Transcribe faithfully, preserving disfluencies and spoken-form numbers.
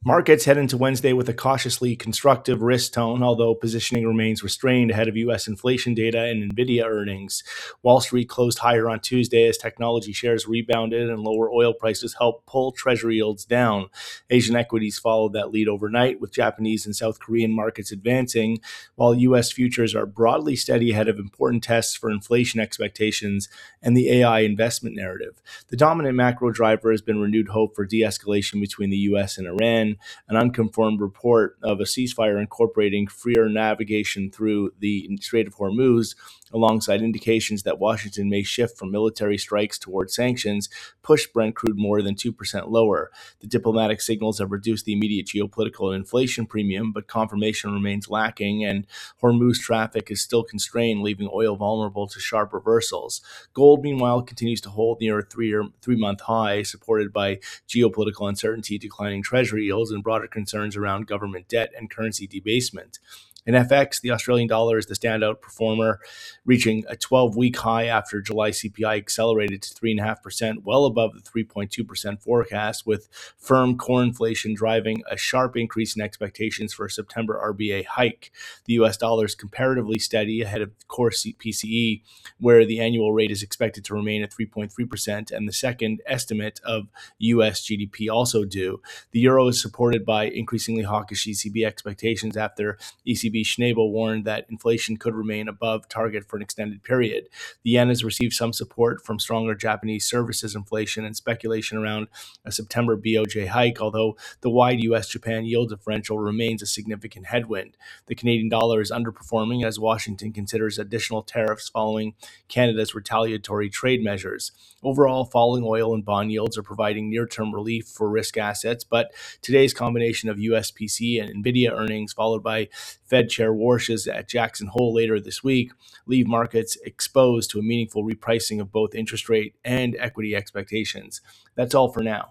Markets head into Wednesday with a cautiously constructive risk tone, although positioning remains restrained ahead of U S inflation data and Nvidia earnings. Wall Street closed higher on Tuesday as technology shares rebounded and lower oil prices helped pull Treasury yields down. Asian equities followed that lead overnight, with Japanese and South Korean markets advancing, while U S futures are broadly steady ahead of important tests for inflation expectations and the A I investment narrative. The dominant macro driver has been renewed hope for de-escalation between the U S and Iran. An unconfirmed report of a ceasefire incorporating freer navigation through the Strait of Hormuz, alongside indications that Washington may shift from military strikes toward sanctions, pushed Brent crude more than two percent lower. The diplomatic signals have reduced the immediate geopolitical and inflation premium, but confirmation remains lacking, and Hormuz traffic is still constrained, leaving oil vulnerable to sharp reversals. Gold, meanwhile, continues to hold near a three-year, three-month high, supported by geopolitical uncertainty, declining treasury yields, and broader concerns around government debt and currency debasement. In F X, the Australian dollar is the standout performer, reaching a twelve-week high after July C P I accelerated to three point five percent, well above the three point two percent forecast, with firm core inflation driving a sharp increase in expectations for a September R B A hike. The U S dollar is comparatively steady ahead of core P C E, where the annual rate is expected to remain at three point three percent, and the second estimate of U S G D P also due. The euro is supported by increasingly hawkish E C B expectations after E C B Schnabel warned that inflation could remain above target for an extended period. The yen has received some support from stronger Japanese services inflation and speculation around a September B O J hike, although the wide U S Japan yield differential remains a significant headwind. The Canadian dollar is underperforming as Washington considers additional tariffs following Canada's retaliatory trade measures. Overall, falling oil and bond yields are providing near-term relief for risk assets, but today's combination of U S P C and Nvidia earnings, followed by Fed Chair Warsh's at Jackson Hole later this week, leave markets exposed to a meaningful repricing of both interest rate and equity expectations. That's all for now.